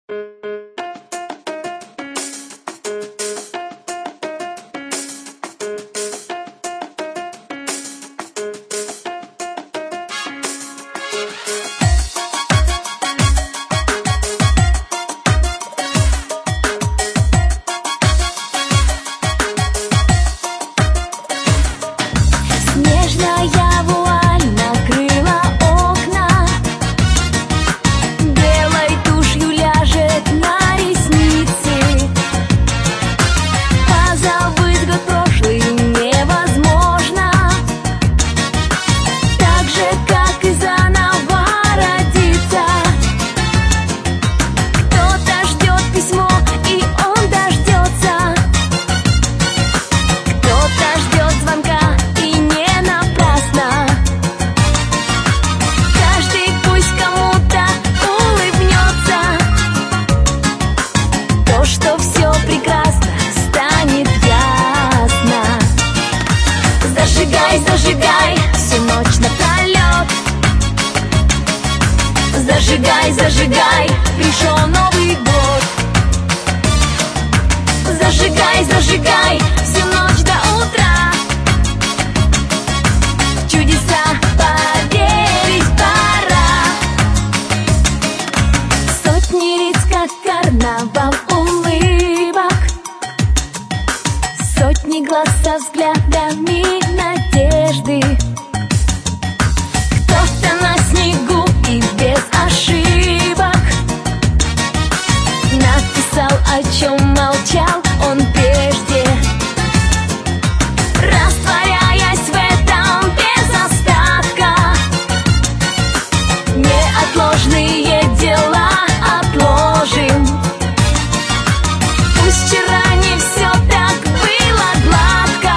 Снежная вуаль накрыла окна, белой тушью ляжет на ресницы. Позабыть год прошлый невозможно, так же, как и заново родиться. Кто-то ждет письмо, и он дождется. Кто-то ждет звонка, и не напрасно. Каждый пусть кому-то улыбнется. То, что все прекрасно, станет ясно. Зажигай, зажигай всю ночь напролет. Зажигай, зажигай, пришел Новый год. Зажигай, зажигай всю ночь до утра. В чудеса поверить пора. Сотни лиц, как карнавал улыбок, сотни глаз со взглядами надежды. Кто-то на снегу и без ошибок написал, о чем молчал он прежде. Растворяясь в этом без остатка, неотложные дела отложим. Пусть вчера не все так было гладко,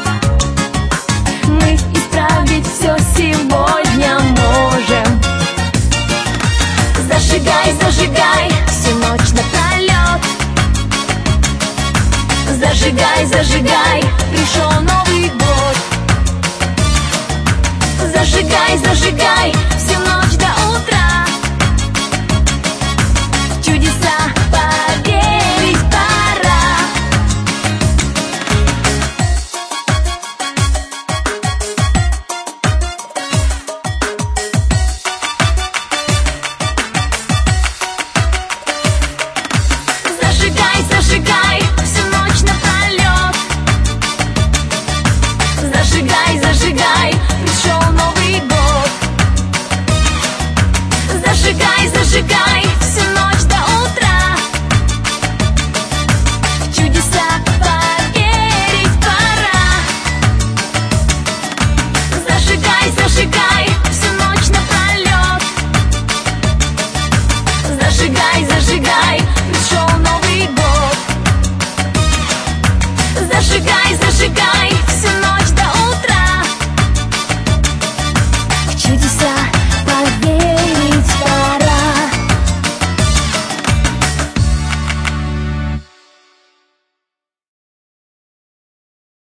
мы исправить все сегодня можем. Зажигай, зажигай всю ночь напролет. Зажигай, зажигай, пришел Новый год. Зажигай, зажигай